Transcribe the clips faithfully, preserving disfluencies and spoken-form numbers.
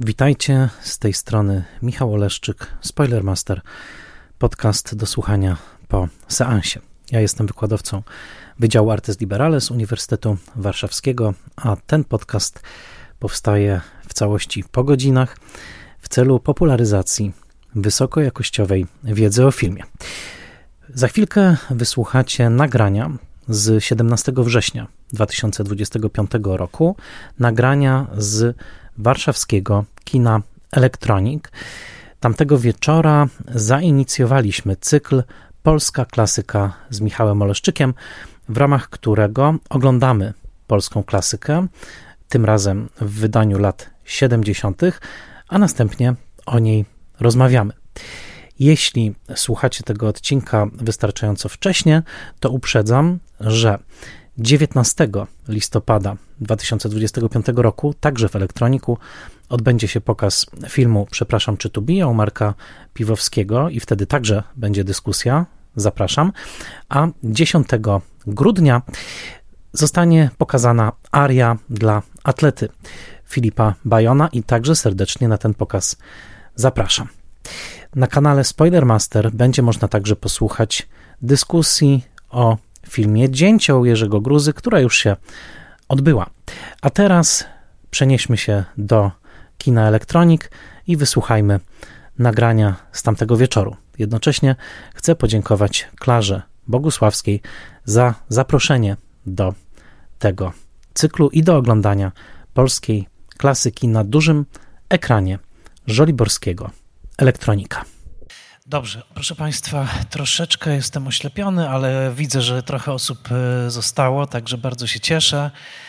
Witajcie, z tej strony Michał Oleszczyk, Spoilermaster, podcast do słuchania po seansie. Ja jestem wykładowcą Wydziału Artes Liberales Uniwersytetu Warszawskiego, a ten podcast powstaje w całości po godzinach w celu popularyzacji wysokojakościowej wiedzy o filmie. Za chwilkę wysłuchacie nagrania z siedemnastego września dwa tysiące dwudziestego piątego roku, nagrania z warszawskiego kina Electronic. Tamtego wieczora zainicjowaliśmy cykl Polska Klasyka z Michałem Oleszczykiem, w ramach którego oglądamy polską klasykę, tym razem w wydaniu lat siedemdziesiątych, a następnie o niej rozmawiamy. Jeśli słuchacie tego odcinka wystarczająco wcześnie, to uprzedzam, że dziewiętnastego listopada dwa tysiące dwudziestego piątego roku, także w Elektroniku, odbędzie się pokaz filmu Przepraszam, czy tu biją Marka Piwowskiego i wtedy także będzie dyskusja, zapraszam, a dziesiątego grudnia zostanie pokazana aria dla atlety Filipa Bajona i także serdecznie na ten pokaz zapraszam. Na kanale Spoilermaster będzie można także posłuchać dyskusji o filmie Dzięcioł Jerzego Gruzy, która już się odbyła. A teraz przenieśmy się do kina Electronic i wysłuchajmy nagrania z tamtego wieczoru. Jednocześnie chcę podziękować Klarze Bogusławskiej za zaproszenie do tego cyklu i do oglądania polskiej klasyki na dużym ekranie żoliborskiego Elektronika. Dobrze, proszę Państwa, troszeczkę jestem oślepiony, ale widzę, że trochę osób zostało, także bardzo się cieszę.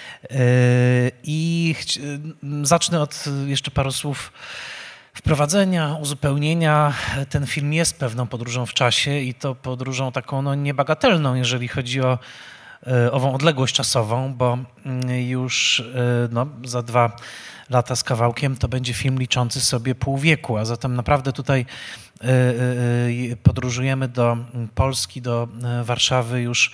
I zacznę od jeszcze paru słów wprowadzenia, uzupełnienia. Ten film jest pewną podróżą w czasie i to podróżą taką no, niebagatelną, jeżeli chodzi o ową odległość czasową, bo już no, za dwa lata z kawałkiem to będzie film liczący sobie pół wieku, a zatem naprawdę tutaj podróżujemy do Polski, do Warszawy już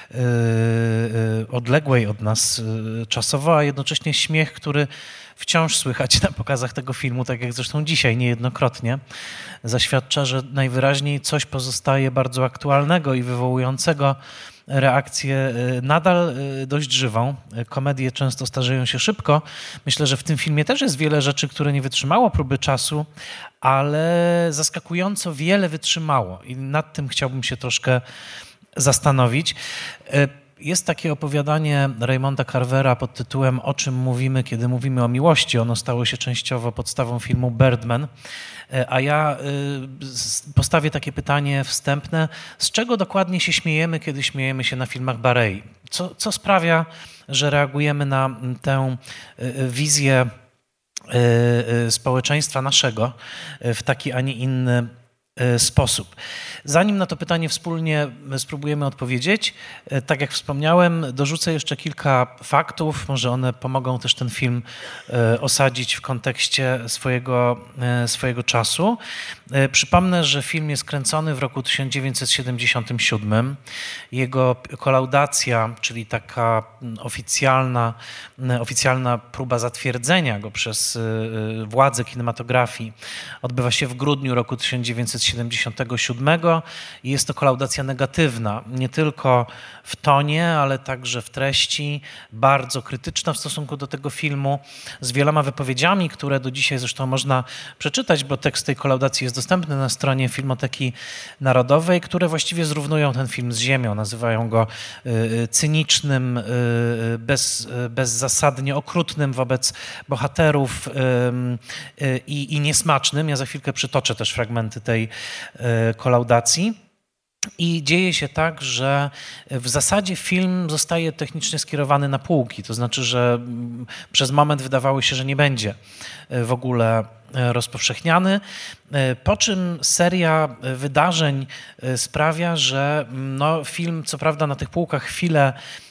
odległej od nas czasowo, a jednocześnie śmiech, który wciąż słychać na pokazach tego filmu, tak jak zresztą dzisiaj niejednokrotnie, zaświadcza, że najwyraźniej coś pozostaje bardzo aktualnego i wywołującego reakcję nadal dość żywą. Komedie często starzeją się szybko. Myślę, że w tym filmie też jest wiele rzeczy, które nie wytrzymało próby czasu, ale zaskakująco wiele wytrzymało i nad tym chciałbym się troszkę zastanowić. Jest takie opowiadanie Raymonda Carvera pod tytułem O czym mówimy, kiedy mówimy o miłości. Ono stało się częściowo podstawą filmu Birdman. A ja postawię takie pytanie wstępne. Z czego dokładnie się śmiejemy, kiedy śmiejemy się na filmach Barei? Co, co sprawia, że reagujemy na tę wizję społeczeństwa naszego w taki, a nie inny sposób? Zanim na to pytanie wspólnie spróbujemy odpowiedzieć, tak jak wspomniałem, dorzucę jeszcze kilka faktów, może one pomogą też ten film osadzić w kontekście swojego, swojego czasu. Przypomnę, że film jest kręcony w roku tysiąc dziewięćset siedemdziesiątym siódmym. Jego kolaudacja, czyli taka oficjalna, oficjalna próba zatwierdzenia go przez władze kinematografii, odbywa się w grudniu roku tysiąc dziewięćset siedemdziesiątego siódmego i jest to kolaudacja negatywna, nie tylko w tonie, ale także w treści, bardzo krytyczna w stosunku do tego filmu, z wieloma wypowiedziami, które do dzisiaj zresztą można przeczytać, bo tekst tej kolaudacji jest dostępny na stronie Filmoteki Narodowej, które właściwie zrównują ten film z ziemią, nazywają go cynicznym, bez, bezzasadnie okrutnym wobec bohaterów i, i niesmacznym. Ja za chwilkę przytoczę też fragmenty tej kolaudacji. I dzieje się tak, że w zasadzie film zostaje technicznie skierowany na półki, to znaczy, że przez moment wydawało się, że nie będzie w ogóle rozpowszechniany, po czym seria wydarzeń sprawia, że no, film co prawda na tych półkach chwilę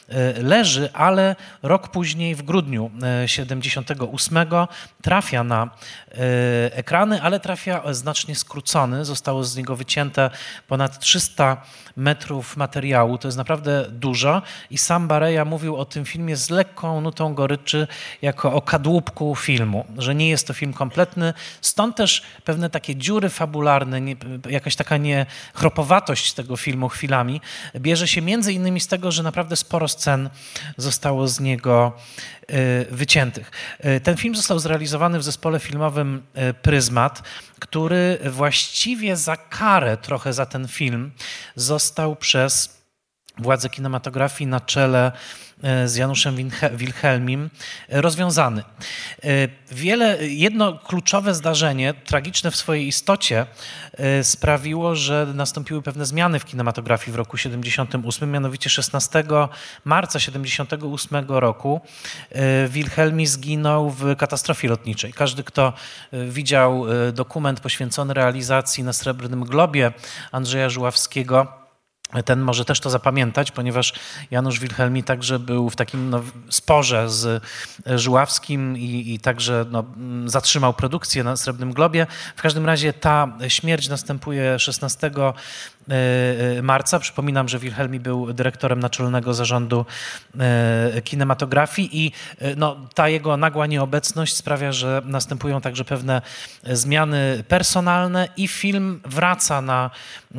leży, ale rok później, w grudniu siedemdziesiątego ósmego trafia na ekrany, ale trafia znacznie skrócony. Zostało z niego wycięte ponad trzysta metrów materiału. To jest naprawdę dużo i sam Bareja mówił o tym filmie z lekką nutą goryczy jako o kadłubku filmu, że nie jest to film kompletny. Stąd też pewne takie dziury fabularne, nie, jakaś taka niechropowatość tego filmu chwilami bierze się między innymi z tego, że naprawdę sporo scen zostało z niego wyciętych. Ten film został zrealizowany w zespole filmowym Pryzmat, który właściwie za karę trochę za ten film został przez władze kinematografii na czele z Januszem Wilhelmim rozwiązany. Wiele, jedno kluczowe zdarzenie, tragiczne w swojej istocie, sprawiło, że nastąpiły pewne zmiany w kinematografii w roku siedemdziesiątym ósmym, mianowicie szesnastego marca siedemdziesiątego ósmego roku Wilhelmi zginął w katastrofie lotniczej. Każdy, kto widział dokument poświęcony realizacji na Srebrnym Globie Andrzeja Żuławskiego, ten może też to zapamiętać, ponieważ Janusz Wilhelmi także był w takim no, sporze z Żuławskim i, i także no, zatrzymał produkcję na Srebrnym Globie. W każdym razie ta śmierć następuje szesnastego marca. Przypominam, że Wilhelmi był dyrektorem naczelnego zarządu kinematografii i no, ta jego nagła nieobecność sprawia, że następują także pewne zmiany personalne i film wraca na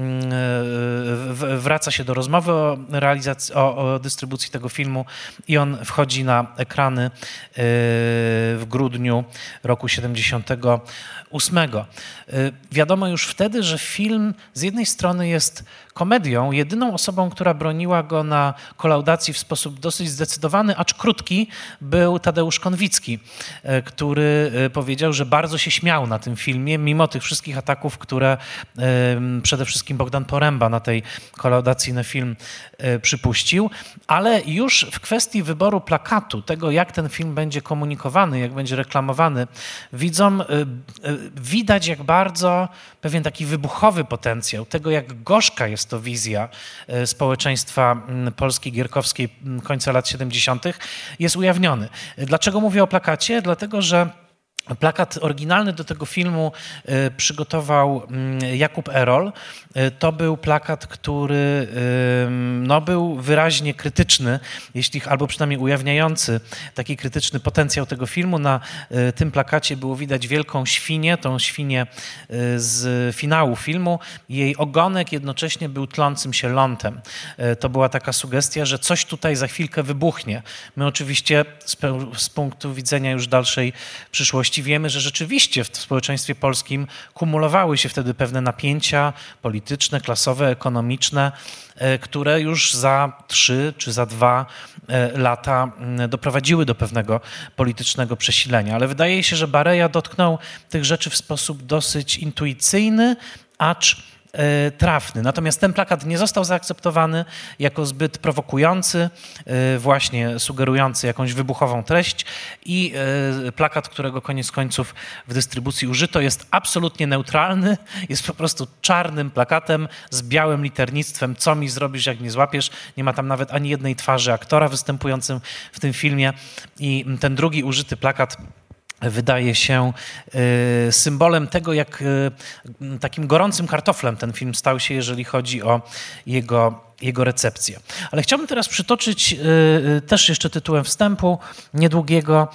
wraca się do rozmowy o realizacji, o, o dystrybucji tego filmu i on wchodzi na ekrany w grudniu roku siedemdziesiątego ósmego. Wiadomo już wtedy, że film z jednej strony jest komedią. Jedyną osobą, która broniła go na kolaudacji w sposób dosyć zdecydowany, acz krótki, był Tadeusz Konwicki, który powiedział, że bardzo się śmiał na tym filmie, mimo tych wszystkich ataków, które przede wszystkim Bogdan Poręba na tej kolaudacji na film przypuścił. Ale już w kwestii wyboru plakatu, tego jak ten film będzie komunikowany, jak będzie reklamowany, widzom widać jak bardzo pewien taki wybuchowy potencjał tego, jak gorzka jest to wizja społeczeństwa Polski gierkowskiej końca lat siedemdziesiątych jest ujawniony. Dlaczego mówię o plakacie? Dlatego, że plakat oryginalny do tego filmu przygotował Jakub Erol. To był plakat, który no, był wyraźnie krytyczny, jeśli, albo przynajmniej ujawniający taki krytyczny potencjał tego filmu. Na tym plakacie było widać wielką świnię, tą świnię z finału filmu. Jej ogonek jednocześnie był tlącym się lądem. To była taka sugestia, że coś tutaj za chwilkę wybuchnie. My oczywiście z, z punktu widzenia już dalszej przyszłości wiemy, że rzeczywiście w społeczeństwie polskim kumulowały się wtedy pewne napięcia polityczne, klasowe, ekonomiczne, które już za trzy czy za dwa lata doprowadziły do pewnego politycznego przesilenia. Ale wydaje się, że Bareja dotknął tych rzeczy w sposób dosyć intuicyjny, acz trafny. Natomiast ten plakat nie został zaakceptowany jako zbyt prowokujący, właśnie sugerujący jakąś wybuchową treść i plakat, którego koniec końców w dystrybucji użyto, jest absolutnie neutralny, jest po prostu czarnym plakatem z białym liternictwem. Co mi zrobisz, jak nie złapiesz? Nie ma tam nawet ani jednej twarzy aktora występującym w tym filmie i ten drugi użyty plakat wydaje się symbolem tego, jak takim gorącym kartoflem ten film stał się, jeżeli chodzi o jego, jego recepcję. Ale chciałbym teraz przytoczyć też jeszcze tytułem wstępu niedługiego,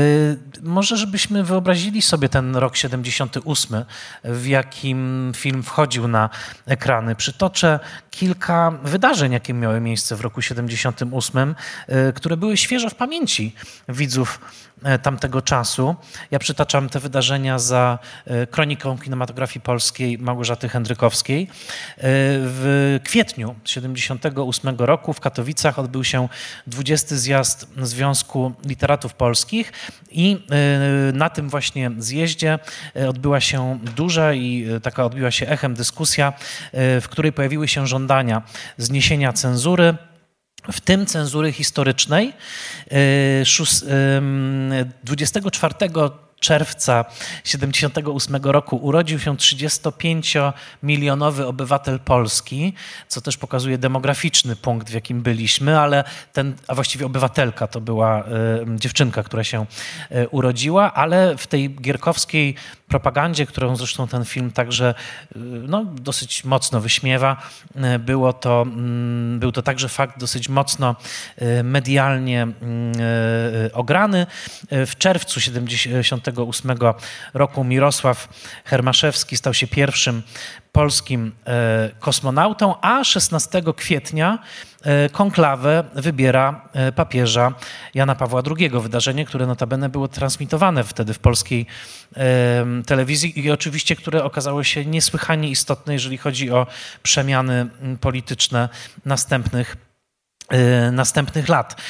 może żebyśmy wyobrazili sobie ten rok siedemdziesiąty ósmy, w jakim film wchodził na ekrany. Przytoczę kilka wydarzeń, jakie miały miejsce w roku siedemdziesiątym ósmym, które były świeżo w pamięci widzów tamtego czasu. Ja przytaczam te wydarzenia za kroniką kinematografii polskiej Małgorzaty Jędrykowskiej. W kwietniu siedemdziesiątego ósmego roku w Katowicach odbył się dwudziesty zjazd Związku Literatów Polskich i na tym właśnie zjeździe odbyła się duża i taka odbiła się echem dyskusja, w której pojawiły się żądania zniesienia cenzury, w tym cenzury historycznej. dwudziestego czwartego czerwca siedemdziesiątego ósmego roku urodził się trzydziestopięciomilionowy obywatel Polski, co też pokazuje demograficzny punkt, w jakim byliśmy, ale ten, a właściwie obywatelka to była y, dziewczynka, która się y, urodziła, ale w tej gierkowskiej propagandzie, którą zresztą ten film także y, no, dosyć mocno wyśmiewa, y, było to, y, był to także fakt dosyć mocno y, medialnie y, ograny. W czerwcu siedemdziesiątego ósmego roku Mirosław Hermaszewski stał się pierwszym polskim kosmonautą, a szesnastego kwietnia konklawę wybiera papieża Jana Pawła drugiego. Wydarzenie, które notabene było transmitowane wtedy w polskiej telewizji i oczywiście, które okazało się niesłychanie istotne, jeżeli chodzi o przemiany polityczne następnych, następnych lat.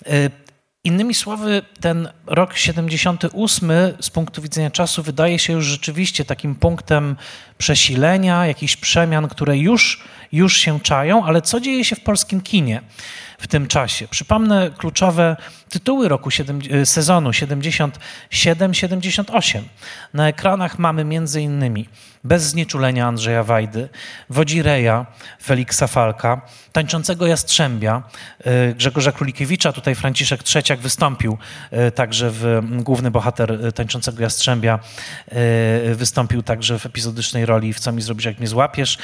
Innymi słowy, ten rok siedemdziesiąty ósmy z punktu widzenia czasu wydaje się już rzeczywiście takim punktem przesilenia, jakichś przemian, które już, już się czają, ale co dzieje się w polskim kinie w tym czasie? Przypomnę kluczowe tytuły roku sezonu siedemdziesiąt siedem siedemdziesiąt osiem. Na ekranach mamy między innymi Bez znieczulenia Andrzeja Wajdy, Wodzireja Feliksa Falka, Tańczącego Jastrzębia Grzegorza Królikiewicza. Tutaj Franciszek Trzeciak wystąpił także w główny bohater Tańczącego Jastrzębia, wystąpił także w epizodycznej roli w Co mi zrobisz, jak mnie złapiesz.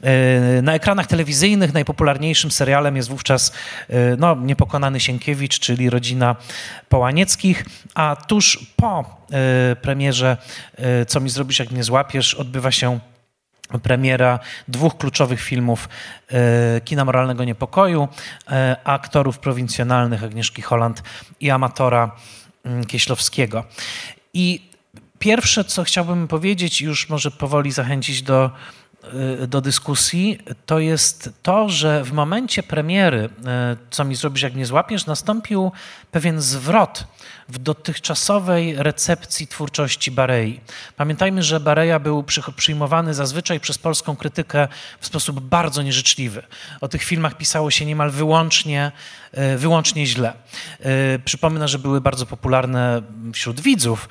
Na ekranach telewizyjnych najpopularniejszym serialem jest wówczas no, Niepokonany Sienkiewicz, czyli Rodzina Połanieckich, a tuż po premierze Co mi zrobisz, jak mnie złapiesz odbywa się premiera dwóch kluczowych filmów kina moralnego niepokoju, aktorów prowincjonalnych Agnieszki Holland i Amatora Kieślowskiego. I pierwsze, co chciałbym powiedzieć, już może powoli zachęcić do, do dyskusji, to jest to, że w momencie premiery Co mi zrobisz, jak mnie złapiesz, nastąpił pewien zwrot w dotychczasowej recepcji twórczości Barei. Pamiętajmy, że Bareja był przyjmowany zazwyczaj przez polską krytykę w sposób bardzo nieżyczliwy. O tych filmach pisało się niemal wyłącznie, wyłącznie źle. Przypomnę, że były bardzo popularne wśród widzów.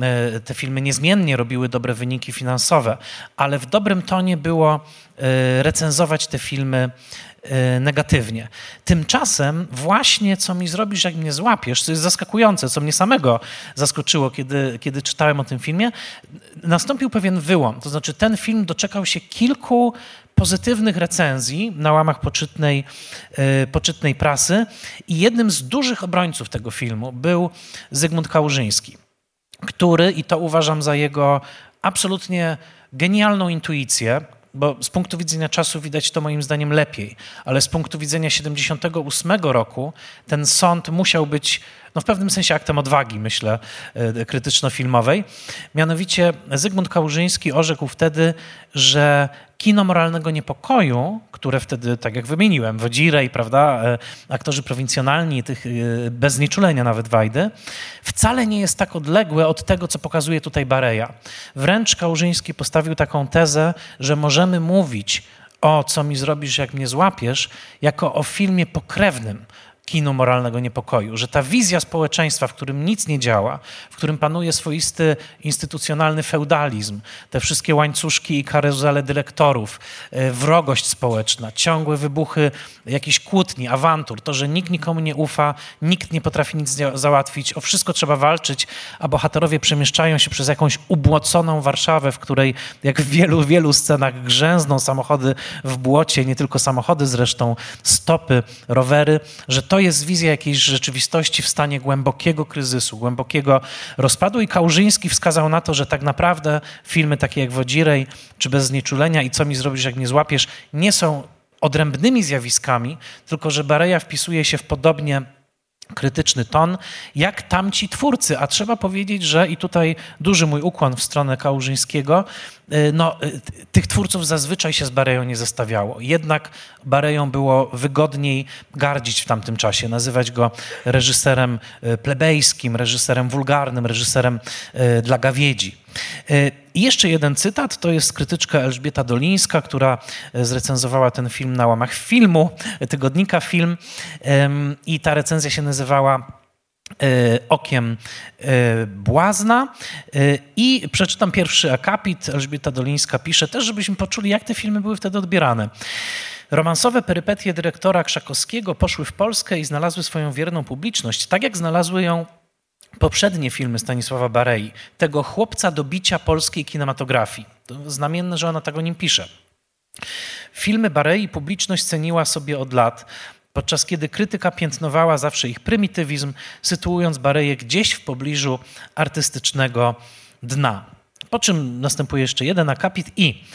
Te filmy niezmiennie robiły dobre wyniki finansowe, ale w dobrym tonie było recenzować te filmy negatywnie. Tymczasem właśnie Co mi zrobisz, jak mnie złapiesz, co jest zaskakujące, co mnie samego zaskoczyło, kiedy, kiedy czytałem o tym filmie, nastąpił pewien wyłom. To znaczy ten film doczekał się kilku pozytywnych recenzji na łamach poczytnej, poczytnej prasy i jednym z dużych obrońców tego filmu był Zygmunt Kałużyński, który, i to uważam za jego absolutnie genialną intuicję, bo z punktu widzenia czasu widać to moim zdaniem lepiej, ale z punktu widzenia siedemdziesiątego ósmego roku ten sąd musiał być no w pewnym sensie aktem odwagi, myślę, krytyczno-filmowej. Mianowicie Zygmunt Kałużyński orzekł wtedy, że kino moralnego niepokoju, które wtedy, tak jak wymieniłem, Wodzirej, prawda, aktorzy prowincjonalni, tych bez znieczulenia nawet Wajdy, wcale nie jest tak odległe od tego, co pokazuje tutaj Bareja. Wręcz Kałużyński postawił taką tezę, że możemy mówić o Co mi zrobisz, jak mnie złapiesz, jako o filmie pokrewnym kinu moralnego niepokoju, że ta wizja społeczeństwa, w którym nic nie działa, w którym panuje swoisty instytucjonalny feudalizm, te wszystkie łańcuszki i karuzele dyrektorów, wrogość społeczna, ciągłe wybuchy jakichś kłótni, awantur, to, że nikt nikomu nie ufa, nikt nie potrafi nic załatwić, o wszystko trzeba walczyć, a bohaterowie przemieszczają się przez jakąś ubłoconą Warszawę, w której jak w wielu, wielu scenach grzęzną samochody w błocie, nie tylko samochody zresztą, stopy, rowery, że to To jest wizja jakiejś rzeczywistości w stanie głębokiego kryzysu, głębokiego rozpadu i Kałużyński wskazał na to, że tak naprawdę filmy takie jak Wodzirej czy Bez znieczulenia i Co mi zrobisz, jak mnie złapiesz nie są odrębnymi zjawiskami, tylko że Bareja wpisuje się w podobnie krytyczny ton, jak tamci twórcy, a trzeba powiedzieć, że i tutaj duży mój ukłon w stronę Kałużyńskiego, no, tych twórców zazwyczaj się z Bareją nie zestawiało. Jednak Bareją było wygodniej gardzić w tamtym czasie, nazywać go reżyserem plebejskim, reżyserem wulgarnym, reżyserem dla gawiedzi. I jeszcze jeden cytat, to jest krytyczka Elżbieta Dolińska, która zrecenzowała ten film na łamach Filmu, tygodnika Film i ta recenzja się nazywała Okiem błazna. I przeczytam pierwszy akapit. Elżbieta Dolińska pisze też, żebyśmy poczuli, jak te filmy były wtedy odbierane. Romansowe perypetie dyrektora Krzakowskiego poszły w Polskę i znalazły swoją wierną publiczność, tak jak znalazły ją poprzednie filmy Stanisława Barei, tego chłopca do bicia polskiej kinematografii. To znamienne, że ona tak o nim pisze. Filmy Barei publiczność ceniła sobie od lat, podczas kiedy krytyka piętnowała zawsze ich prymitywizm, sytuując Bareję gdzieś w pobliżu artystycznego dna. Po czym następuje jeszcze jeden akapit i...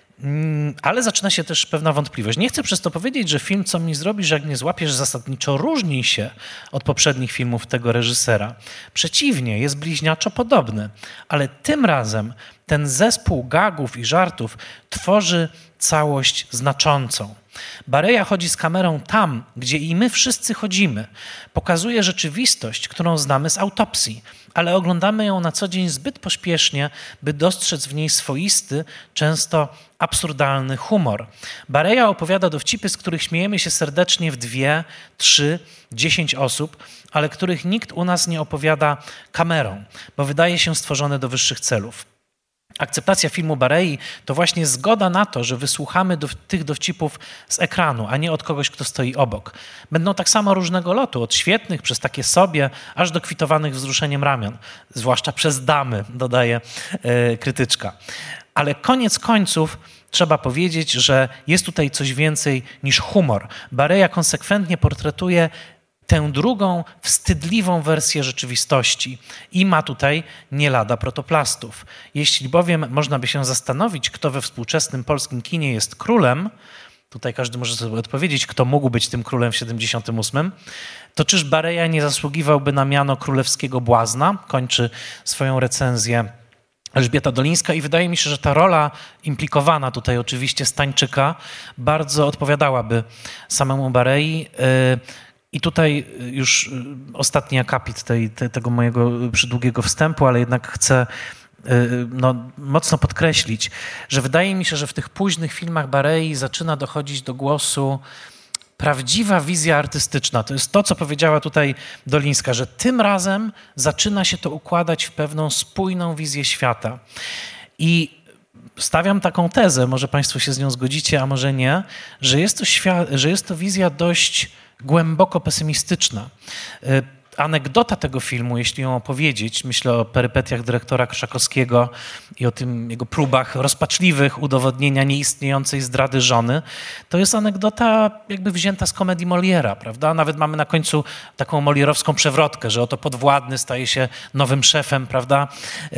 Ale zaczyna się też pewna wątpliwość. Nie chcę przez to powiedzieć, że film Co mi zrobisz, jak nie złapiesz zasadniczo różni się od poprzednich filmów tego reżysera. Przeciwnie, jest bliźniaczo podobny, ale tym razem ten zespół gagów i żartów tworzy całość znaczącą. Bareja chodzi z kamerą tam, gdzie i my wszyscy chodzimy. Pokazuje rzeczywistość, którą znamy z autopsji, ale oglądamy ją na co dzień zbyt pośpiesznie, by dostrzec w niej swoisty, często absurdalny humor. Bareja opowiada dowcipy, z których śmiejemy się serdecznie w dwie, trzy, dziesięć osób, ale których nikt u nas nie opowiada kamerą, bo wydaje się stworzone do wyższych celów. Akceptacja filmu Barei to właśnie zgoda na to, że wysłuchamy do, tych dowcipów z ekranu, a nie od kogoś, kto stoi obok. Będą tak samo różnego lotu, od świetnych przez takie sobie, aż do kwitowanych wzruszeniem ramion, zwłaszcza przez damy, dodaje yy, krytyczka. Ale koniec końców trzeba powiedzieć, że jest tutaj coś więcej niż humor. Bareja konsekwentnie portretuje tę drugą, wstydliwą wersję rzeczywistości i ma tutaj nie lada protoplastów. Jeśli bowiem można by się zastanowić, kto we współczesnym polskim kinie jest królem, tutaj każdy może sobie odpowiedzieć, kto mógł być tym królem w siedemdziesiątym ósmym, to czyż Bareja nie zasługiwałby na miano królewskiego błazna? Kończy swoją recenzję Elżbieta Dolińska i wydaje mi się, że ta rola implikowana tutaj oczywiście Stańczyka bardzo odpowiadałaby samemu Barei. I tutaj już ostatni akapit tej, te, tego mojego przydługiego wstępu, ale jednak chcę no, mocno podkreślić, że wydaje mi się, że w tych późnych filmach Barei zaczyna dochodzić do głosu prawdziwa wizja artystyczna. To jest to, co powiedziała tutaj Dolińska, że tym razem zaczyna się to układać w pewną spójną wizję świata. I stawiam taką tezę, może Państwo się z nią zgodzicie, a może nie, że jest to, świat, że jest to wizja dość głęboko pesymistyczna. Anegdota tego filmu, jeśli ją opowiedzieć, myślę o perypetiach dyrektora Krzakowskiego i o tym jego próbach rozpaczliwych udowodnienia nieistniejącej zdrady żony, to jest anegdota jakby wzięta z komedii Moliera, prawda? Nawet mamy na końcu taką molierowską przewrotkę, że oto podwładny staje się nowym szefem, prawda?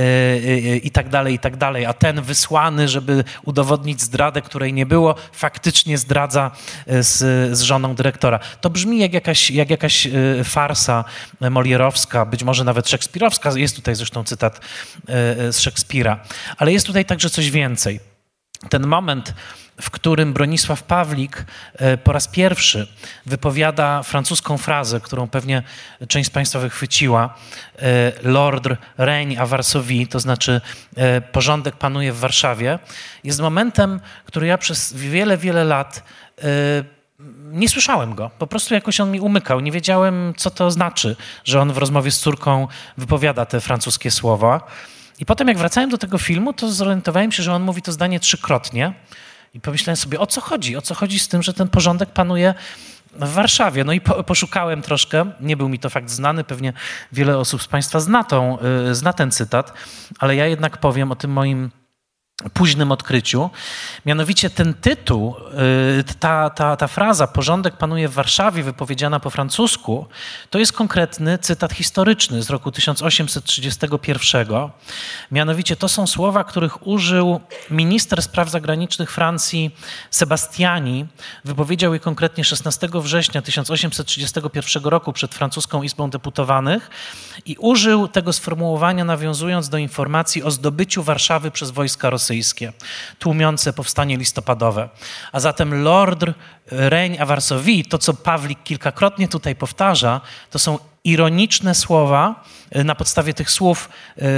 I tak dalej, i tak dalej. A ten wysłany, żeby udowodnić zdradę, której nie było, faktycznie zdradza z, z żoną dyrektora. To brzmi jak jakaś, jak jakaś farsa molierowska, być może nawet szekspirowska, jest tutaj zresztą cytat z Szekspira, ale jest tutaj także coś więcej. Ten moment, w którym Bronisław Pawlik po raz pierwszy wypowiada francuską frazę, którą pewnie część z Państwa wychwyciła, l'ordre règne à Varsovie, to znaczy porządek panuje w Warszawie, jest momentem, który ja przez wiele, wiele lat nie słyszałem go. Po prostu jakoś on mi umykał. Nie wiedziałem, co to znaczy, że on w rozmowie z córką wypowiada te francuskie słowa. I potem jak wracałem do tego filmu, to zorientowałem się, że on mówi to zdanie trzykrotnie. I pomyślałem sobie, o co chodzi? O co chodzi z tym, że ten porządek panuje w Warszawie? No i po, poszukałem troszkę. Nie był mi to fakt znany. Pewnie wiele osób z Państwa zna, tą, zna ten cytat. Ale ja jednak powiem o tym moim późnym odkryciu. Mianowicie ten tytuł, ta, ta, ta fraza porządek panuje w Warszawie, wypowiedziana po francusku, to jest konkretny cytat historyczny z roku tysiąc osiemset trzydziestego pierwszego. Mianowicie to są słowa, których użył minister spraw zagranicznych Francji Sebastiani. Wypowiedział je konkretnie szesnastego września tysiąc osiemset trzydziestego pierwszego roku przed francuską Izbą Deputowanych i użył tego sformułowania nawiązując do informacji o zdobyciu Warszawy przez wojska rosyjskie, tłumiące powstanie listopadowe. A zatem l'ordre règne à Varsovie, to co Pawlik kilkakrotnie tutaj powtarza, to są ironiczne słowa. Na podstawie tych słów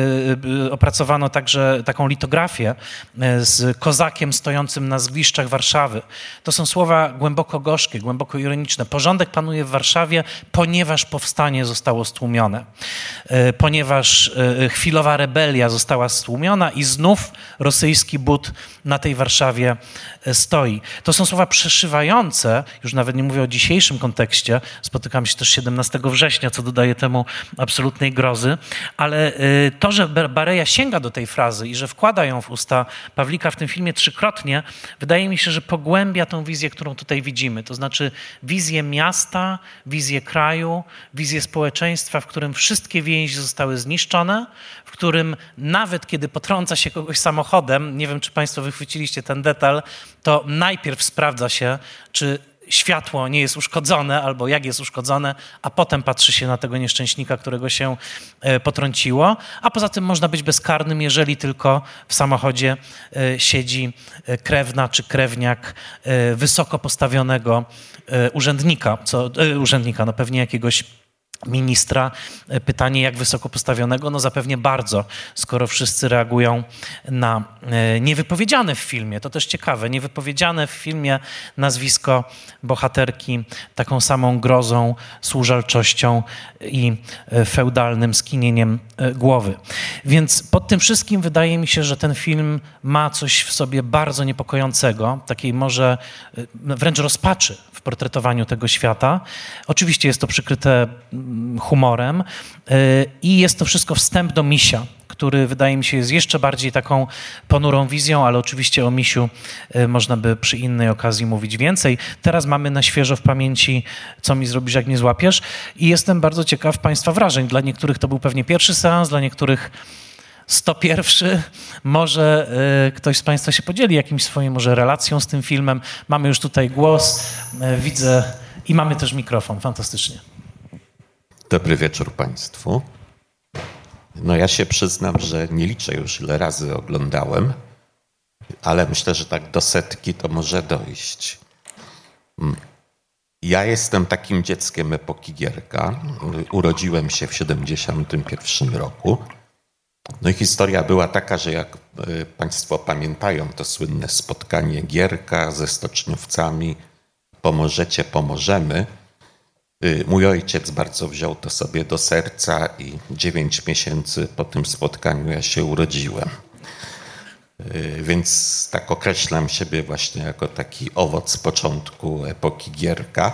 opracowano także taką litografię z kozakiem stojącym na zgliszczach Warszawy. To są słowa głęboko gorzkie, głęboko ironiczne. Porządek panuje w Warszawie, ponieważ powstanie zostało stłumione. Ponieważ chwilowa rebelia została stłumiona i znów rosyjski but na tej Warszawie stoi. To są słowa przeszywające, już nawet nie mówię o dzisiejszym kontekście, spotykam się też siedemnastego września, co dodaje temu absolutnej grozy, ale to, że Bareja sięga do tej frazy i że wkłada ją w usta Pawlika w tym filmie trzykrotnie, wydaje mi się, że pogłębia tą wizję, którą tutaj widzimy. To znaczy wizję miasta, wizję kraju, wizję społeczeństwa, w którym wszystkie więzi zostały zniszczone, w którym nawet kiedy potrąca się kogoś samochodem, nie wiem, czy państwo wychwyciliście ten detal, to najpierw sprawdza się, czy światło nie jest uszkodzone albo jak jest uszkodzone, a potem patrzy się na tego nieszczęśnika, którego się potrąciło. A poza tym można być bezkarnym, jeżeli tylko w samochodzie siedzi krewna czy krewniak wysoko postawionego urzędnika, co, urzędnika, no pewnie jakiegoś ministra. Pytanie, jak wysoko postawionego? No zapewnie bardzo, skoro wszyscy reagują na niewypowiedziane w filmie. To też ciekawe, niewypowiedziane w filmie nazwisko bohaterki taką samą grozą, służalczością i feudalnym skinieniem głowy. Więc pod tym wszystkim wydaje mi się, że ten film ma coś w sobie bardzo niepokojącego, takiej może wręcz rozpaczy w portretowaniu tego świata. Oczywiście jest to przykryte humorem i jest to wszystko wstęp do Misia, który wydaje mi się jest jeszcze bardziej taką ponurą wizją, ale oczywiście o Misiu można by przy innej okazji mówić więcej. Teraz mamy na świeżo w pamięci Co mi zrobisz, jak mnie złapiesz i jestem bardzo ciekaw państwa wrażeń. Dla niektórych to był pewnie pierwszy seans, dla niektórych sto pierwszy. Może y, ktoś z państwa się podzieli jakimś swoim może relacją z tym filmem. Mamy już tutaj głos, y, widzę i mamy też mikrofon. Fantastycznie. Dobry wieczór państwu. No ja się przyznam, że nie liczę już ile razy oglądałem, ale myślę, że tak do setki to może dojść. Ja jestem takim dzieckiem epoki Gierka. Urodziłem się w siedemdziesiątym pierwszym roku. No i historia była taka, że jak państwo pamiętają to słynne spotkanie Gierka ze stoczniowcami, pomożecie, pomożemy. Mój ojciec bardzo wziął to sobie do serca i dziewięć miesięcy po tym spotkaniu ja się urodziłem. Więc tak określam siebie właśnie jako taki owoc początku epoki Gierka.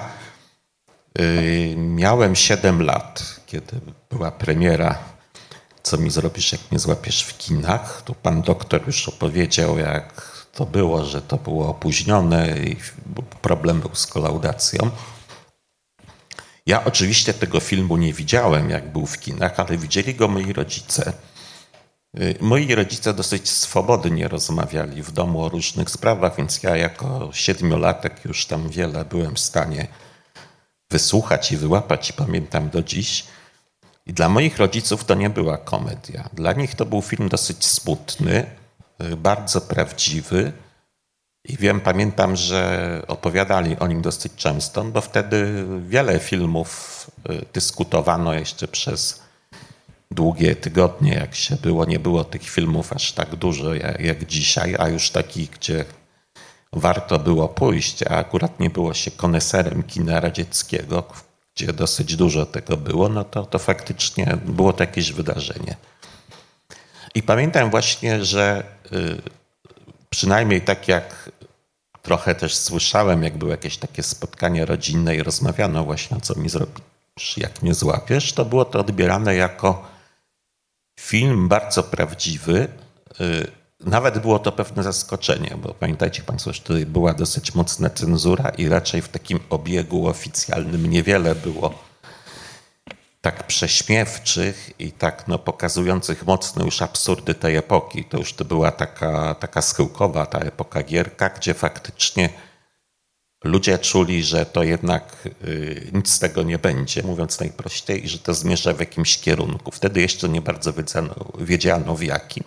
Miałem siedem lat, kiedy była premiera Co mi zrobisz, jak mnie złapiesz w kinach. Tu pan doktor już opowiedział, jak to było, że to było opóźnione i problem był z kolaudacją. Ja oczywiście tego filmu nie widziałem, jak był w kinach, ale widzieli go moi rodzice. Moi rodzice dosyć swobodnie rozmawiali w domu o różnych sprawach, więc ja jako siedmiolatek już tam wiele byłem w stanie wysłuchać i wyłapać i pamiętam do dziś. I dla moich rodziców to nie była komedia. Dla nich to był film dosyć smutny, bardzo prawdziwy. I wiem, pamiętam, że opowiadali o nim dosyć często, bo wtedy wiele filmów dyskutowano jeszcze przez długie tygodnie, jak się było. Nie było tych filmów aż tak dużo jak, jak dzisiaj, a już takich, gdzie warto było pójść, a akurat nie było się koneserem kina radzieckiego, gdzie dosyć dużo tego było, no to, to faktycznie było to jakieś wydarzenie. I pamiętam właśnie, że y, przynajmniej tak jak trochę też słyszałem, jak były jakieś takie spotkania rodzinne i rozmawiano właśnie o Co mi zrobisz, jak mnie złapiesz, to było to odbierane jako film bardzo prawdziwy. Nawet było to pewne zaskoczenie, bo pamiętajcie państwo, że tutaj była dosyć mocna cenzura i raczej w takim obiegu oficjalnym niewiele było tak prześmiewczych i tak no, pokazujących mocno już absurdy tej epoki. To już to była taka, taka schyłkowa ta epoka Gierka, gdzie faktycznie ludzie czuli, że to jednak y, nic z tego nie będzie, mówiąc najprościej, i że to zmierza w jakimś kierunku. Wtedy jeszcze nie bardzo wiedziano, wiedziano w jakim,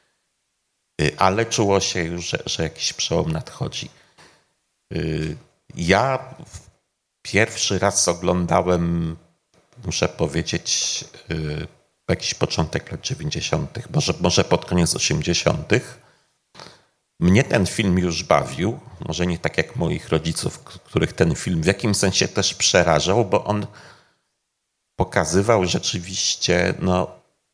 y, ale czuło się już, że, że jakiś przełom nadchodzi. Y, Ja pierwszy raz oglądałem, muszę powiedzieć, jakiś początek lat dziewięćdziesiątych, może, może pod koniec osiemdziesiątych. Mnie ten film już bawił, może nie tak jak moich rodziców, których ten film w jakimś sensie też przerażał, bo on pokazywał rzeczywiście no,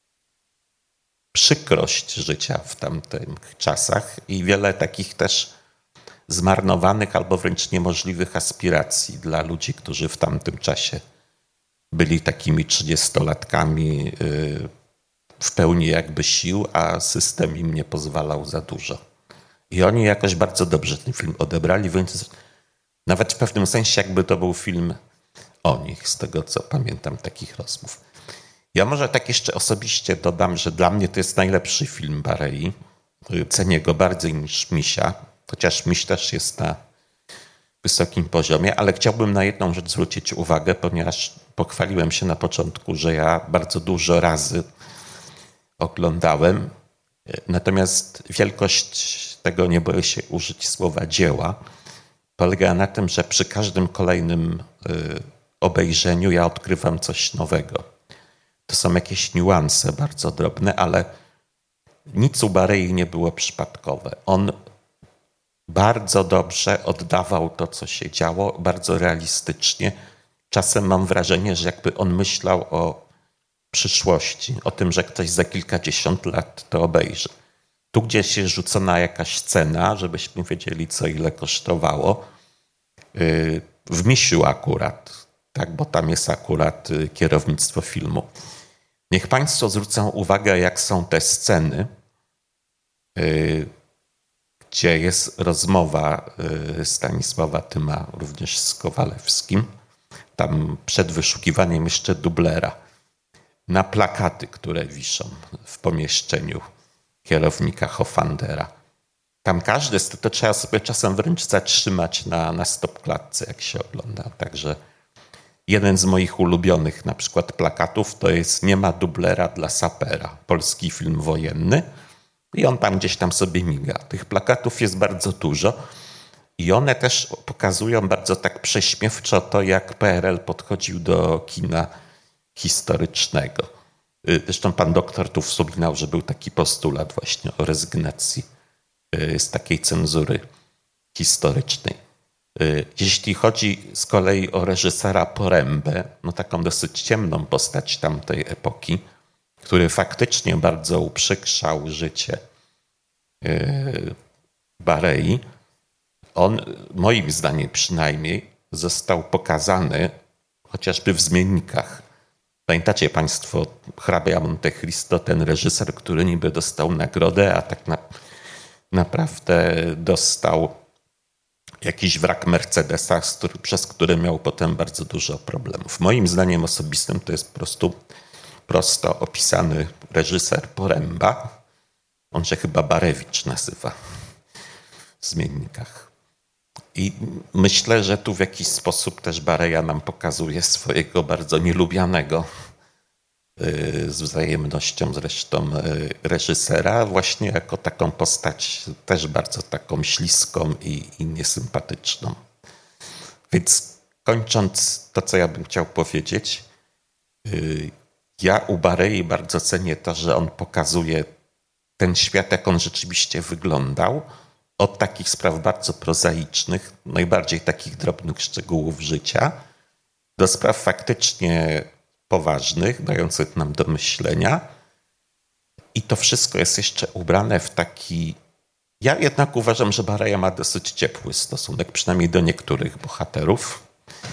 przykrość życia w tamtych czasach i wiele takich też zmarnowanych albo wręcz niemożliwych aspiracji dla ludzi, którzy w tamtym czasie byli takimi trzydziestolatkami w pełni jakby sił, a system im nie pozwalał za dużo. I oni jakoś bardzo dobrze ten film odebrali, więc nawet w pewnym sensie jakby to był film o nich, z tego co pamiętam takich rozmów. Ja może tak jeszcze osobiście dodam, że dla mnie to jest najlepszy film Barei. Cenię go bardziej niż Misia, chociaż Miś też jest na wysokim poziomie, ale chciałbym na jedną rzecz zwrócić uwagę, ponieważ pochwaliłem się na początku, że ja bardzo dużo razy oglądałem. Natomiast wielkość tego, nie boję się użyć słowa dzieła, polega na tym, że przy każdym kolejnym obejrzeniu ja odkrywam coś nowego. To są jakieś niuanse bardzo drobne, ale nic u Barei nie było przypadkowe. On bardzo dobrze oddawał to, co się działo, bardzo realistycznie. Czasem mam wrażenie, że jakby on myślał o przyszłości, o tym, że ktoś za kilkadziesiąt lat to obejrzy. Tu gdzieś jest rzucona jakaś cena, żebyśmy wiedzieli, co ile kosztowało. W Misiu akurat, tak, bo tam jest akurat kierownictwo filmu. Niech Państwo zwrócą uwagę, jak są te sceny, gdzie jest rozmowa Stanisława Tyma również z Kowalewskim, tam przed wyszukiwaniem jeszcze dublera, na plakaty, które wiszą w pomieszczeniu kierownika Hofandera. Tam każdy, to trzeba sobie czasem wręcz zatrzymać na, na stopklatce, jak się ogląda. Także jeden z moich ulubionych na przykład plakatów to jest Nie ma dublera dla sapera, polski film wojenny. I on tam gdzieś tam sobie miga. Tych plakatów jest bardzo dużo i one też pokazują bardzo tak prześmiewczo to, jak P R L podchodził do kina historycznego. Zresztą pan doktor tu wspominał, że był taki postulat właśnie o rezygnacji z takiej cenzury historycznej. Jeśli chodzi z kolei o reżysera Porębę, no taką dosyć ciemną postać tamtej epoki, który faktycznie bardzo uprzykrzał życie Barei, on moim zdaniem przynajmniej został pokazany chociażby w Zmiennikach. Pamiętacie Państwo hrabia Monte Cristo, ten reżyser, który niby dostał nagrodę, a tak na, naprawdę dostał jakiś wrak Mercedesa, który, przez który miał potem bardzo dużo problemów. Moim zdaniem osobistym to jest po prostu prosto opisany reżyser Poręba. On się chyba Barewicz nazywa w Zmiennikach. I myślę, że tu w jakiś sposób też Bareja nam pokazuje swojego bardzo nielubianego, z wzajemnością zresztą, reżysera, właśnie jako taką postać też bardzo taką śliską i, i niesympatyczną. Więc kończąc to, co ja bym chciał powiedzieć, ja u Barei bardzo cenię to, że on pokazuje ten świat, jak on rzeczywiście wyglądał, od takich spraw bardzo prozaicznych, najbardziej takich drobnych szczegółów życia, do spraw faktycznie poważnych, dających nam do myślenia. I to wszystko jest jeszcze ubrane w taki... Ja jednak uważam, że Bareja ma dosyć ciepły stosunek, przynajmniej do niektórych bohaterów.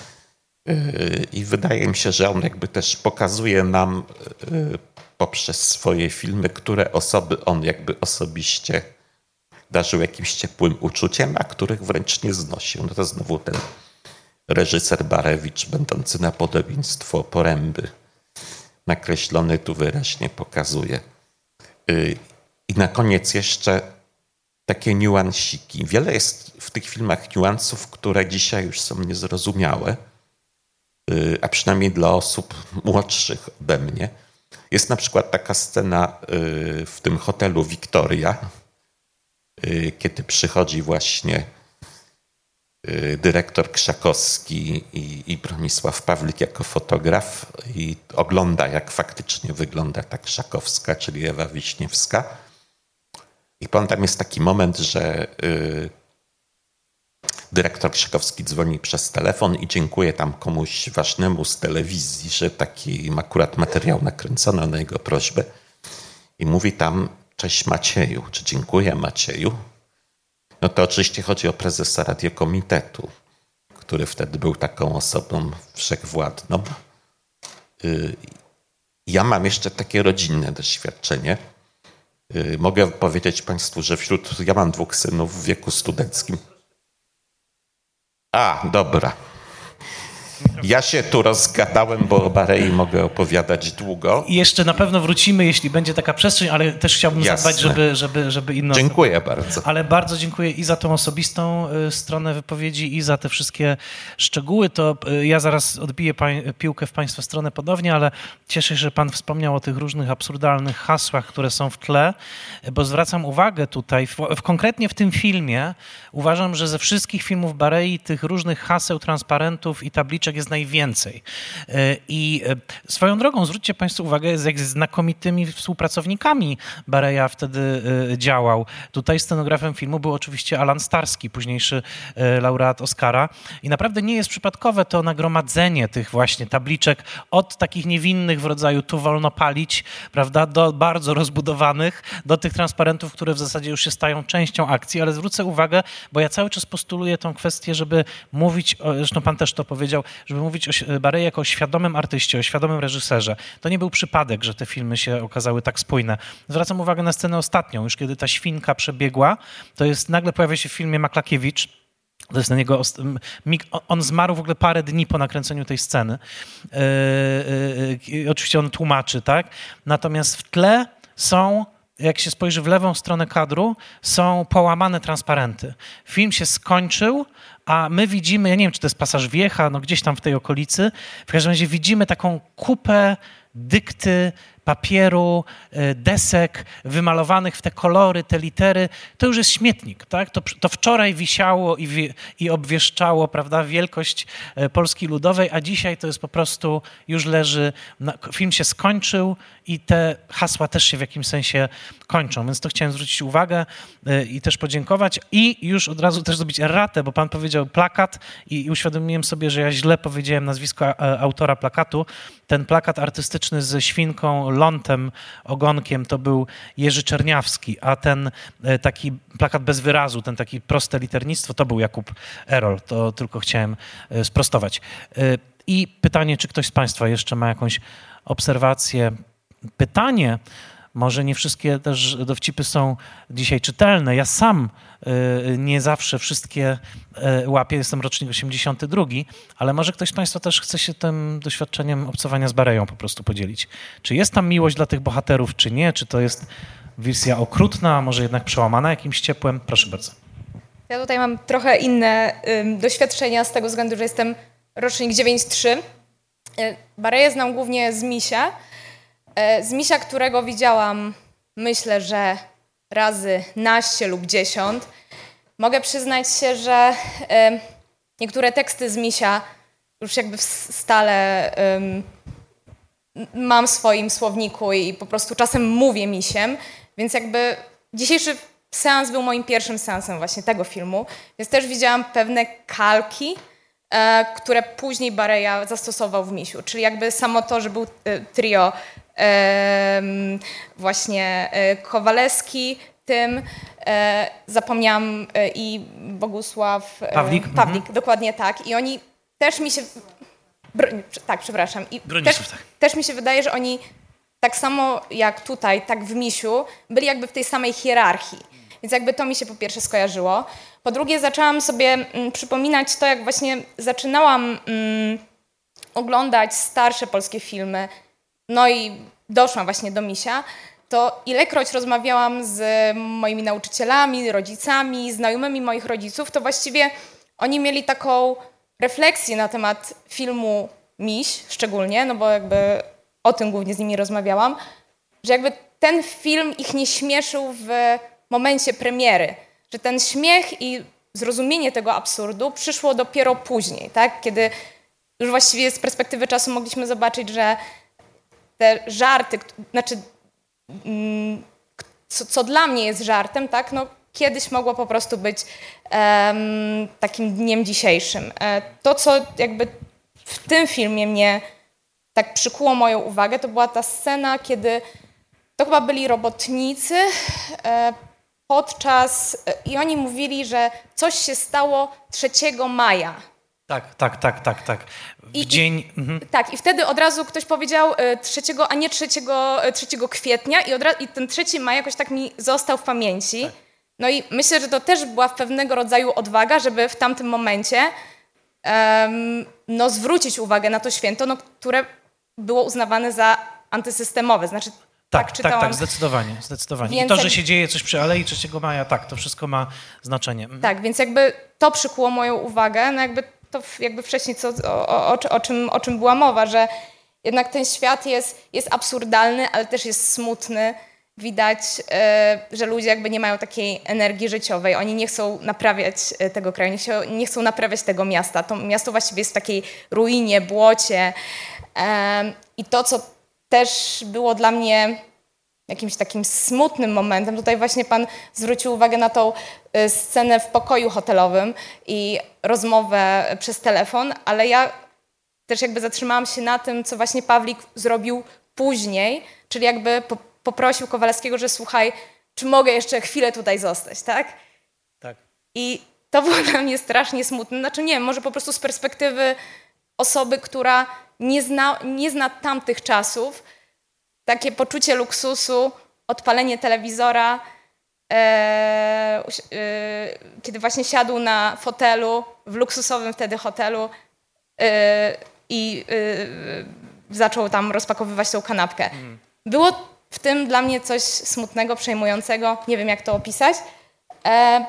I wydaje mi się, że on jakby też pokazuje nam poprzez swoje filmy, które osoby on jakby osobiście darzył jakimś ciepłym uczuciem, a których wręcz nie znosił. No to znowu ten reżyser Barewicz, będący na podobieństwo Poręby, nakreślony tu wyraźnie pokazuje. I na koniec jeszcze takie niuansiki. Wiele jest w tych filmach niuansów, które dzisiaj już są niezrozumiałe, a przynajmniej dla osób młodszych ode mnie. Jest na przykład taka scena w tym hotelu Victoria, kiedy przychodzi właśnie dyrektor Krzakowski i, i Bronisław Pawlik jako fotograf i ogląda, jak faktycznie wygląda ta Krzakowska, czyli Ewa Wiśniewska. I tam jest taki moment, że y, dyrektor Krzakowski dzwoni przez telefon i dziękuję tam komuś ważnemu z telewizji, że taki akurat materiał nakręcono na jego prośbę. I mówi tam: cześć Macieju, czy dziękuję Macieju? No to oczywiście chodzi o prezesa Radiokomitetu, który wtedy był taką osobą wszechwładną. Ja mam jeszcze takie rodzinne doświadczenie. Mogę powiedzieć Państwu, że wśród... Ja mam dwóch synów w wieku studenckim. A, dobra. Ja się tu rozgadałem, bo o Barei mogę opowiadać długo. I jeszcze na pewno wrócimy, jeśli będzie taka przestrzeń, ale też chciałbym Jasne. zadbać, żeby, żeby, żeby inne Dziękuję osoby... bardzo. Ale bardzo dziękuję i za tą osobistą stronę wypowiedzi, i za te wszystkie szczegóły. To ja zaraz odbiję pań, piłkę w Państwa stronę podobnie, ale cieszę się, że Pan wspomniał o tych różnych absurdalnych hasłach, które są w tle, bo zwracam uwagę tutaj, w, w, konkretnie w tym filmie, uważam, że ze wszystkich filmów Barei tych różnych haseł, transparentów i tabliczek jest najwięcej. I swoją drogą zwróćcie Państwo uwagę, jak z znakomitymi współpracownikami Bareja wtedy działał. Tutaj scenografem filmu był oczywiście Alan Starski, późniejszy laureat Oscara. I naprawdę nie jest przypadkowe to nagromadzenie tych właśnie tabliczek od takich niewinnych w rodzaju tu wolno palić, prawda, do bardzo rozbudowanych, do tych transparentów, które w zasadzie już się stają częścią akcji, ale zwrócę uwagę, bo ja cały czas postuluję tą kwestię, żeby mówić, zresztą Pan też to powiedział, żeby mówić o Barei jako o świadomym artyście, o świadomym reżyserze. To nie był przypadek, że te filmy się okazały tak spójne. Zwracam uwagę na scenę ostatnią, już kiedy ta świnka przebiegła, to jest nagle pojawia się w filmie Maklakiewicz. To jest na niego, on zmarł w ogóle parę dni po nakręceniu tej sceny. Yy, yy, oczywiście on tłumaczy, tak? Natomiast w tle są, jak się spojrzy w lewą stronę kadru, są połamane transparenty. Film się skończył, a my widzimy, ja nie wiem, czy to jest Pasaż Wiecha, no gdzieś tam w tej okolicy, w każdym razie widzimy taką kupę dykty, papieru, desek wymalowanych w te kolory, te litery. To już jest śmietnik, tak? To, to wczoraj wisiało i, wi, i obwieszczało, prawda, wielkość Polski Ludowej, a dzisiaj to jest po prostu, już leży, na, film się skończył i te hasła też się w jakimś sensie kończą, więc to chciałem zwrócić uwagę i też podziękować i już od razu też zrobić erratę, bo Pan powiedział plakat i, i uświadomiłem sobie, że ja źle powiedziałem nazwisko autora plakatu. Ten plakat artystyczny ze świnką, lątem, ogonkiem to był Jerzy Czerniawski, a ten taki plakat bez wyrazu, ten taki proste liternictwo, to był Jakub Erol. To tylko chciałem sprostować. I pytanie, czy ktoś z Państwa jeszcze ma jakąś obserwację? Pytanie, może nie wszystkie też dowcipy są dzisiaj czytelne. Ja sam nie zawsze wszystkie łapię, jestem rocznik osiemdziesiąty drugi, ale może ktoś z Państwa też chce się tym doświadczeniem obcowania z Bareją po prostu podzielić. Czy jest tam miłość dla tych bohaterów, czy nie? Czy to jest wersja okrutna, a może jednak przełamana jakimś ciepłem? Proszę bardzo. Ja tutaj mam trochę inne y, doświadczenia z tego względu, że jestem rocznik dziewięćdziesiąty trzeci. Y, Bareję znam głównie z Misia. Y, z Misia, którego widziałam, myślę, że razy naście lub dziesiąt. Mogę przyznać się, że y, niektóre teksty z Misia już jakby w stale y, mam w swoim słowniku i po prostu czasem mówię misiem, więc jakby dzisiejszy seans był moim pierwszym seansem właśnie tego filmu, więc też widziałam pewne kalki, e, które później Bareja zastosował w Misiu, czyli jakby samo to, że był e, trio e, właśnie e, Kowalewski, tym, e, zapomniałam e, i Bogusław e, Pawlik, Pawlik mhm. dokładnie tak. I oni też mi się... Br- tak, przepraszam. I Bronisław, też, tak. też mi się wydaje, że oni tak samo jak tutaj, tak w Misiu, byli jakby w tej samej hierarchii. Więc jakby to mi się po pierwsze skojarzyło. Po drugie zaczęłam sobie mm, przypominać to, jak właśnie zaczynałam mm, oglądać starsze polskie filmy, no i doszłam właśnie do Misia, to ilekroć rozmawiałam z moimi nauczycielami, rodzicami, znajomymi moich rodziców, to właściwie oni mieli taką refleksję na temat filmu Miś szczególnie, no bo jakby o tym głównie z nimi rozmawiałam, że jakby ten film ich nie śmieszył w momencie premiery, że ten śmiech i zrozumienie tego absurdu przyszło dopiero później, tak? Kiedy już właściwie z perspektywy czasu mogliśmy zobaczyć, że te żarty, znaczy co, co dla mnie jest żartem, tak? No, kiedyś mogło po prostu być um, takim dniem dzisiejszym. To, co jakby w tym filmie mnie tak przykuło moją uwagę, to była ta scena, kiedy to chyba byli robotnicy e, podczas... E, i oni mówili, że coś się stało trzeciego maja. Tak, tak, tak, tak, tak. W I, dzień... I, mhm. Tak, i wtedy od razu ktoś powiedział e, trzeciego, a nie trzeciego, e, trzeciego kwietnia i, od ra- i ten trzeci maj jakoś tak mi został w pamięci. Tak. No i myślę, że to też była pewnego rodzaju odwaga, żeby w tamtym momencie um, no, zwrócić uwagę na to święto, no, które było uznawane za antysystemowe. Znaczy, tak, tak, tak, tak, zdecydowanie. zdecydowanie. Więc I to, że jak... się dzieje coś przy Alei trzeciego maja, tak, to wszystko ma znaczenie. Mhm. Tak, więc jakby to przykuło moją uwagę, no jakby to jakby wcześniej co, o, o, o, czym, o czym była mowa, że jednak ten świat jest, jest absurdalny, ale też jest smutny. Widać, że ludzie jakby nie mają takiej energii życiowej. Oni nie chcą naprawiać tego kraju, nie chcą, nie chcą naprawiać tego miasta. To miasto właściwie jest w takiej ruinie, błocie. I to, co też było dla mnie jakimś takim smutnym momentem, tutaj właśnie pan zwrócił uwagę na tą scenę w pokoju hotelowym i rozmowę przez telefon, ale ja też jakby zatrzymałam się na tym, co właśnie Pawlik zrobił później, czyli jakby po poprosił Kowalewskiego, że słuchaj, czy mogę jeszcze chwilę tutaj zostać, tak? Tak. I to było dla mnie strasznie smutne. Znaczy nie wiem, może po prostu z perspektywy osoby, która nie zna, nie zna tamtych czasów, takie poczucie luksusu, odpalenie telewizora, e, e, kiedy właśnie siadł na fotelu, w luksusowym wtedy hotelu e, i e, zaczął tam rozpakowywać tą kanapkę. Mm. Było w tym dla mnie coś smutnego, przejmującego. Nie wiem, jak to opisać. E,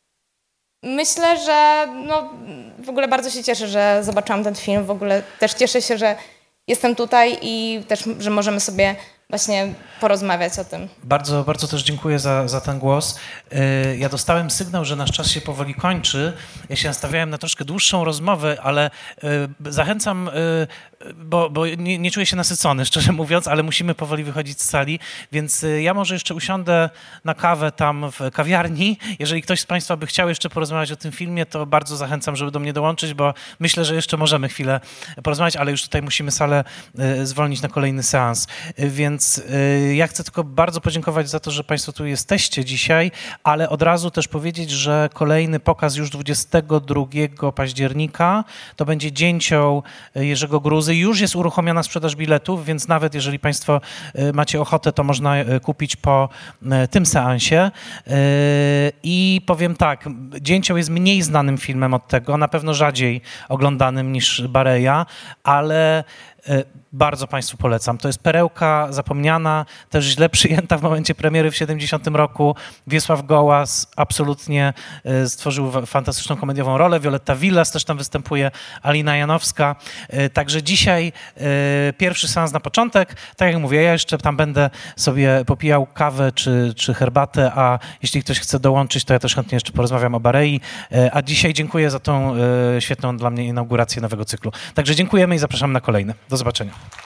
myślę, że no, w ogóle bardzo się cieszę, że zobaczyłam ten film. W ogóle też cieszę się, że jestem tutaj i też, że możemy sobie właśnie porozmawiać o tym. Bardzo, bardzo też dziękuję za, za ten głos. Ja dostałem sygnał, że nasz czas się powoli kończy. Ja się nastawiałem na troszkę dłuższą rozmowę, ale zachęcam, bo, bo nie, nie czuję się nasycony, szczerze mówiąc, ale musimy powoli wychodzić z sali, więc ja może jeszcze usiądę na kawę tam w kawiarni. Jeżeli ktoś z Państwa by chciał jeszcze porozmawiać o tym filmie, to bardzo zachęcam, żeby do mnie dołączyć, bo myślę, że jeszcze możemy chwilę porozmawiać, ale już tutaj musimy salę zwolnić na kolejny seans. Więc ja chcę tylko bardzo podziękować za to, że Państwo tu jesteście dzisiaj, ale od razu też powiedzieć, że kolejny pokaz już dwudziestego drugiego października to będzie Dzięcioł Jerzego Gruzy. Już jest uruchomiona sprzedaż biletów, więc nawet jeżeli Państwo macie ochotę, to można kupić po tym seansie. I powiem tak, Dzięcioł jest mniej znanym filmem od tego, na pewno rzadziej oglądanym niż Bareja, ale bardzo Państwu polecam. To jest perełka zapomniana, też źle przyjęta w momencie premiery w siedemdziesiątym roku. Wiesław Gołas absolutnie stworzył fantastyczną komediową rolę. Violetta Villas też tam występuje, Alina Janowska. Także dzisiaj pierwszy seans na początek. Tak jak mówię, ja jeszcze tam będę sobie popijał kawę czy, czy herbatę, a jeśli ktoś chce dołączyć, to ja też chętnie jeszcze porozmawiam o Barei. A dzisiaj dziękuję za tą świetną dla mnie inaugurację nowego cyklu. Także dziękujemy i zapraszam na kolejne. Do zobaczenia.